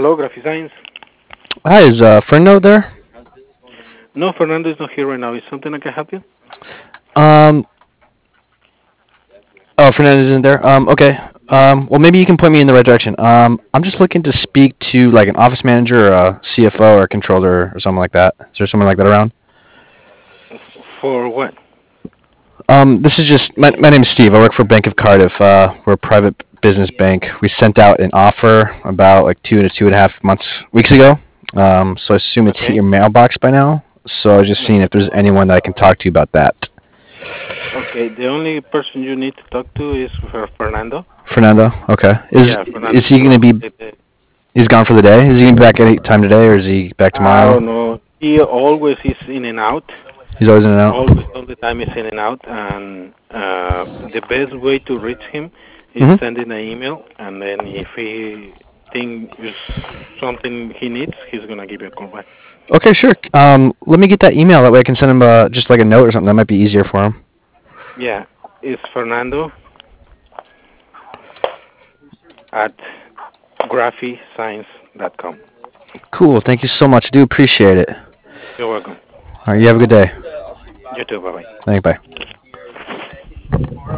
Hello, Graphic Science. Hi, is Fernando there? No, Fernando is not here right now. Is something I can help you? Um, oh, Fernando isn't there. Okay. Well, maybe you can point me in the right direction. I'm just looking to speak to like an office manager or a CFO or a controller or something like that. Is there someone like that around? For what? This is just my name's Steve. I work for Bank of Cardiff. We're a private business bank. We sent out an offer about like 2 to 2.5 months weeks ago. So I assume it's hit Okay. your mailbox by now. So I was just seeing if there's anyone that I can talk to about that. Okay. The only person you need to talk to is Fernando. Fernando. Okay. Is Yeah, Fernando is is he going gonna to be? take the. He's gone for the day. Is he gonna be back any time today, or is he back I tomorrow? don't know. He always is in and out. He's always in and out. Always, all the time is in and out. And the best way to reach him is Hmm. sending an email. And then if he think is something he needs, he's gonna give you a call back. Okay, sure. Let me get that email. That way I can send him just like a note or something. That might be easier for him. Yeah, it's Fernando at graphiscience.com. Cool. Thank you so much. I do appreciate it. You're welcome. All right. You have a good day. You too. Bye bye. Thank. Bye.